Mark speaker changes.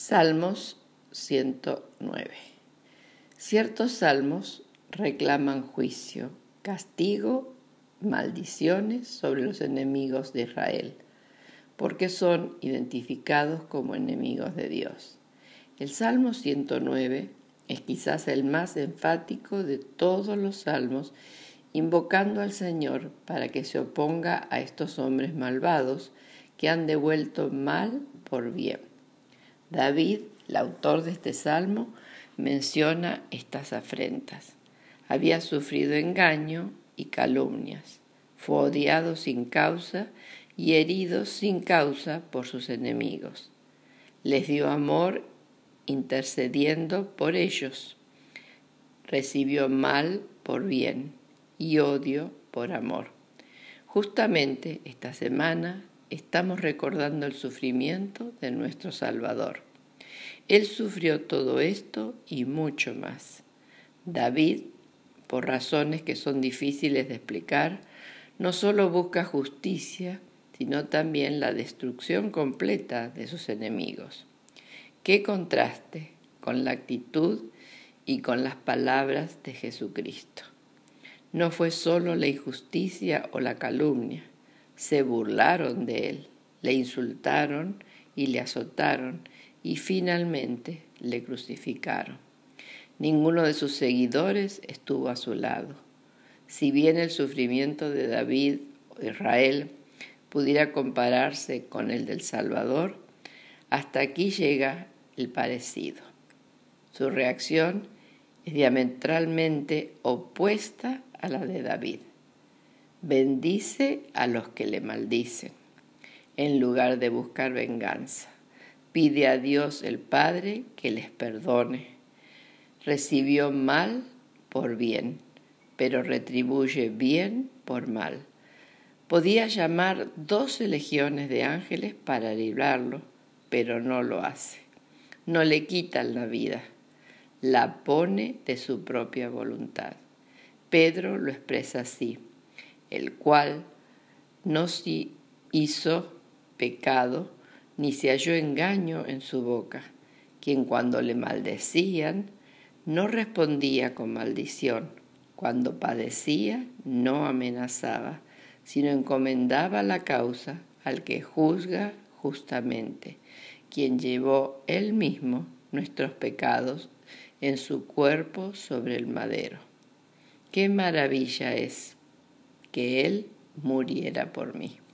Speaker 1: Salmos 109. Ciertos salmos reclaman juicio, castigo, maldiciones sobre los enemigos de Israel, porque son identificados como enemigos de Dios. El Salmo 109 es quizás el más enfático de todos los salmos, invocando al Señor para que se oponga a estos hombres malvados que han devuelto mal por bien. David, el autor de este salmo, menciona estas afrentas. Había sufrido engaño y calumnias, fue odiado sin causa y herido sin causa por sus enemigos. Les dio amor intercediendo por ellos. Recibió mal por bien y odio por amor. Justamente esta semana estamos recordando el sufrimiento de nuestro Salvador. Él sufrió todo esto y mucho más. David, por razones que son difíciles de explicar, no solo busca justicia, sino también la destrucción completa de sus enemigos. ¡Qué contraste con la actitud y con las palabras de Jesucristo! No fue solo la injusticia o la calumnia, se burlaron de él, le insultaron y le azotaron y finalmente le crucificaron. Ninguno de sus seguidores estuvo a su lado. Si bien el sufrimiento de David o Israel pudiera compararse con el del Salvador, hasta aquí llega el parecido. Su reacción es diametralmente opuesta a la de David. Bendice a los que le maldicen, en lugar de buscar venganza. Pide a Dios el Padre que les perdone. Recibió mal por bien, pero retribuye bien por mal. Podía llamar 12 legiones de ángeles para librarlo, pero no lo hace. No le quitan la vida, la pone de su propia voluntad. Pedro lo expresa así: el cual no se hizo pecado, ni se halló engaño en su boca, quien cuando le maldecían no respondía con maldición, cuando padecía no amenazaba, sino encomendaba la causa al que juzga justamente, quien llevó él mismo nuestros pecados en su cuerpo sobre el madero. ¡Qué maravilla es que él muriera por mí!